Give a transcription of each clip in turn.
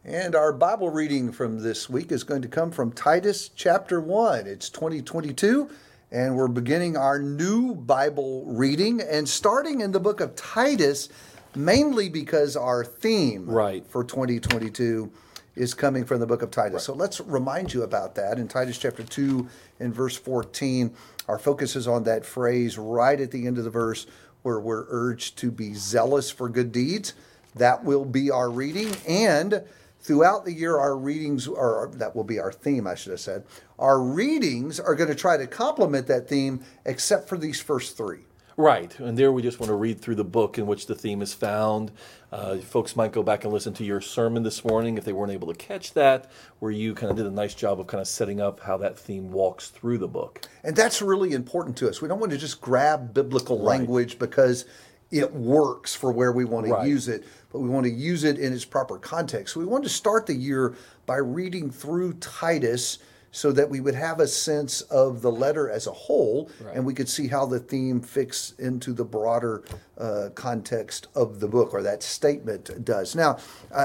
And our Bible reading from this week is going to come from Titus chapter 1. It's 2022, and we're beginning our new Bible reading and starting in the book of Titus, mainly because our theme for 2022 is coming from the book of Titus. So let's remind you about that. In Titus chapter 2 and verse 14, our focus is on that phrase right at the end of the verse where we're urged to be zealous for good deeds. That will be our reading, and throughout the year, our readings, or that will be our theme, I should have said. Our readings are going to try to complement that theme, except for these first three. Right, and there we just want to read through the book in which the theme is found. Folks might go back and listen to your sermon this morning if they weren't able to catch that, where you kind of did a nice job of kind of setting up how that theme walks through the book. And that's really important to us. We don't want to just grab biblical language because it works for where we want to use it, but we want to use it in its proper context. So we want to start the year by reading through Titus so that we would have a sense of the letter as a whole, and we could see how the theme fits into the broader context of the book, or that statement does. Now,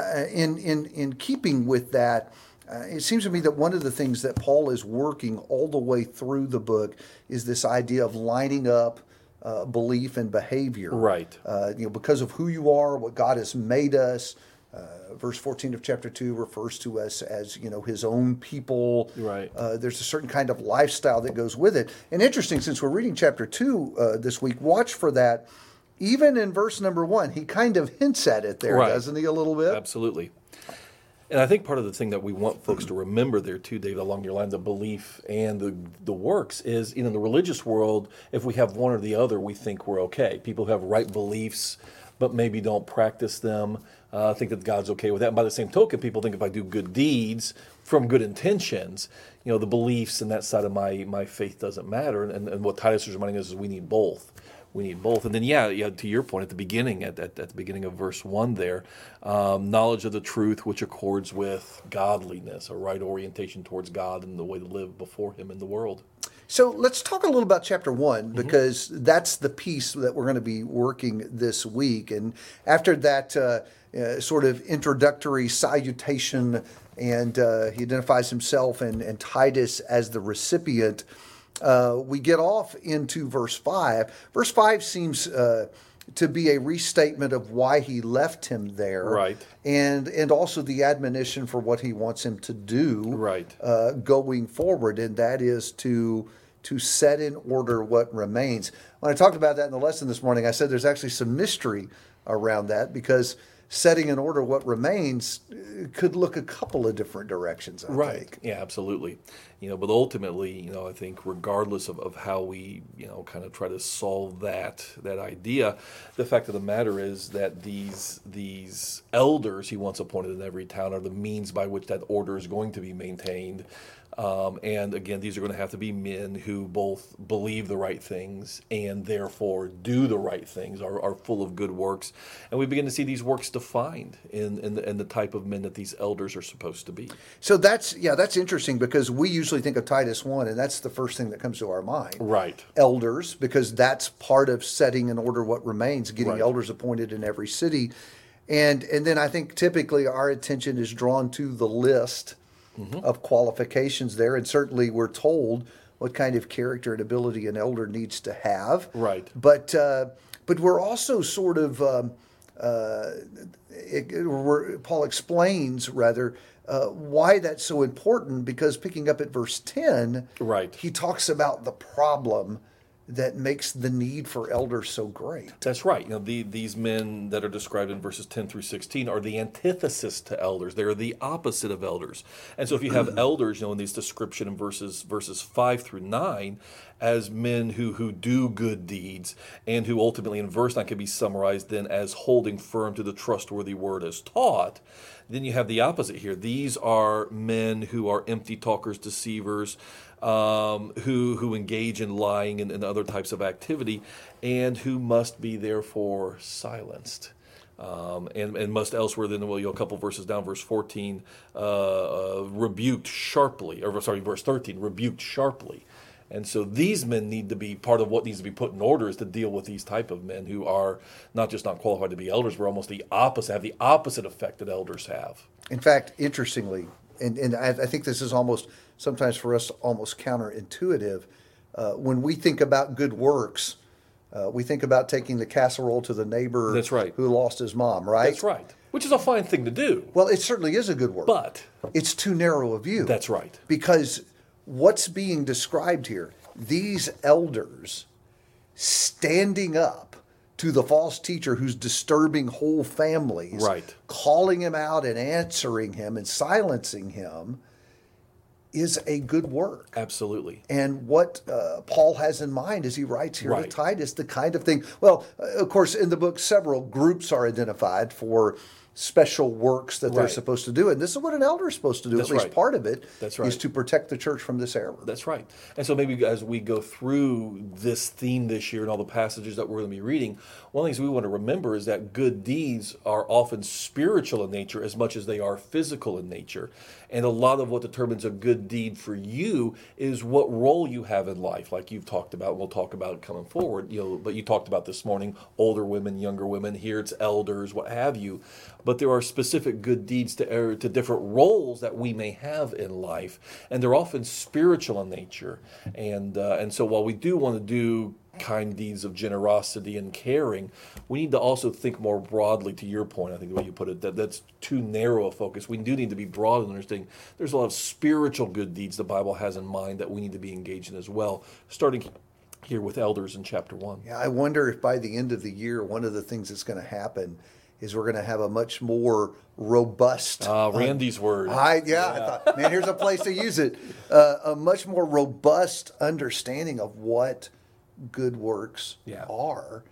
in keeping with that, it seems to me that one of the things that Paul is working all the way through the book is this idea of lining up belief and behavior. Because of who you are, what God has made us. Verse 14 of chapter 2 refers to us as, his own people. There's a certain kind of lifestyle that goes with it. And interesting, since we're reading chapter 2 this week, watch for that. Even in verse number 1, he kind of hints at it there, doesn't he, a little bit? Absolutely. And I think part of the thing that we want folks to remember there too, Dave, along your line, the belief and the works is, in the religious world, if we have one or the other, we think we're okay. People who have right beliefs but maybe don't practice them think that God's okay with that. And by the same token, people think if I do good deeds from good intentions, the beliefs and that side of my faith doesn't matter. And what Titus is reminding us is we need both. We need both. And then, to your point, at the beginning, at the beginning of verse 1 there, knowledge of the truth which accords with godliness, a right orientation towards God and the way to live before Him in the world. So let's talk a little about chapter 1, because that's the piece that we're going to be working this week. And after that sort of introductory salutation, and he identifies himself and Titus as the recipient, we get off into verse 5. Verse 5 seems to be a restatement of why he left him there, and also the admonition for what he wants him to do going forward, and that is to set in order what remains. When I talked about that in the lesson this morning, I said there's actually some mystery around that, because setting in order what remains could look a couple of different directions, I think. Yeah, absolutely. But ultimately, I think regardless of how we, kind of try to solve that idea, the fact of the matter is that these elders he once appointed in every town are the means by which that order is going to be maintained. And again, these are going to have to be men who both believe the right things and therefore do the right things, are full of good works. And we begin to see these works defined in the type of men that these elders are supposed to be. So that's interesting, because we usually think of Titus 1, and that's the first thing that comes to our mind. Elders, because that's part of setting in order what remains, getting elders appointed in every city. And then I think typically our attention is drawn to the list of qualifications there, and certainly we're told what kind of character and ability an elder needs to have. But we're also sort of Paul explains rather why that's so important, because picking up at verse 10, he talks about the problem that makes the need for elders so great. That's right. These men that are described in verses 10 through 16 are the antithesis to elders. They're the opposite of elders. And so if you have elders, in these description in verses 5 through 9 as men who do good deeds, and who ultimately in verse 9 can be summarized then as holding firm to the trustworthy word as taught, then you have the opposite here. These are men who are empty talkers, deceivers, who engage in lying and other types of activity, and who must be therefore silenced. And must elsewhere then, a couple verses down, verse 14, rebuked sharply, verse 13, rebuked sharply. And so these men need to be part of what needs to be put in order is to deal with these type of men who are not just not qualified to be elders, but almost the opposite, have the opposite effect that elders have. In fact, interestingly, and I think this is almost sometimes for us almost counterintuitive, when we think about good works, we think about taking the casserole to the neighbor That's right. who lost his mom, right? That's right. Which is a fine thing to do. Well, it certainly is a good work. But it's too narrow a view. That's right. Because what's being described here, these elders standing up to the false teacher who's disturbing whole families, right, calling him out and answering him and silencing him, is a good work. Absolutely. And what Paul has in mind as he writes here right. to Titus, the kind of thing, well, of course, in the book, several groups are identified for special works that they're supposed to do. And this is what an elder is supposed to do. That's at least right. part of it That's right. is to protect the church from this error. That's right. And so maybe as we go through this theme this year and all the passages that we're going to be reading, one of the things we want to remember is that good deeds are often spiritual in nature as much as they are physical in nature. And a lot of what determines a good deed for you is what role you have in life, like you've talked about, and we'll talk about coming forward. But you talked about this morning, older women, younger women, here it's elders, what have you. But there are specific good deeds to different roles that we may have in life, and they're often spiritual in nature. And so while we do want to do kind deeds of generosity and caring, we need to also think more broadly, to your point, I think the way you put it, that's too narrow a focus. We do need to be broad in understanding there's a lot of spiritual good deeds the Bible has in mind that we need to be engaged in as well, starting here with elders in chapter 1. Yeah, I wonder if by the end of the year, one of the things that's going to happen is we're going to have a much more robust... Randy's word. I thought, man, here's a place to use it. A much more robust understanding of what good works are.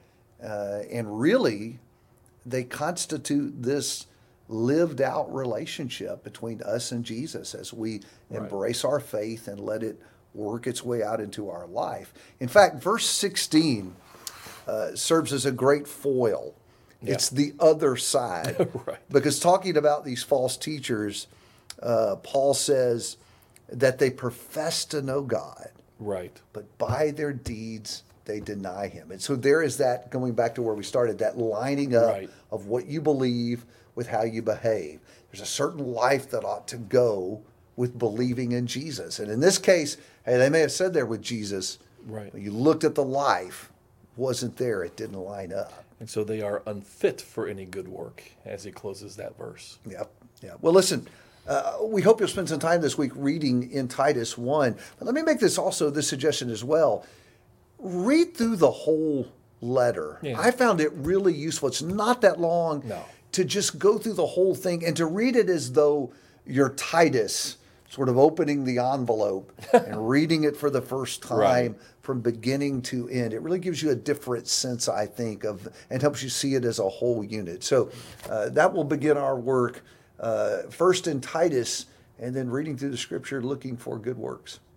And really, they constitute this lived out relationship between us and Jesus as we embrace our faith and let it work its way out into our life. In fact, verse 16 serves as a great foil. Yeah. It's the other side. Right. Because talking about these false teachers, Paul says that they profess to know God. Right. But by their deeds, they deny him. And so there is that, going back to where we started, that lining up of what you believe with how you behave. There's a certain life that ought to go with believing in Jesus. And in this case, hey, they may have said there with Jesus, right. But you looked at the life, wasn't there, it didn't line up. And so they are unfit for any good work, as he closes that verse. Yep. Well, listen, we hope you'll spend some time this week reading in Titus 1. But let me make this suggestion as well. Read through the whole letter. Yeah. I found it really useful. It's not that long to just go through the whole thing and to read it as though you're Titus, sort of opening the envelope and reading it for the first time from beginning to end. It really gives you a different sense, I think, and helps you see it as a whole unit. So that will begin our work first in Titus and then reading through the Scripture looking for good works.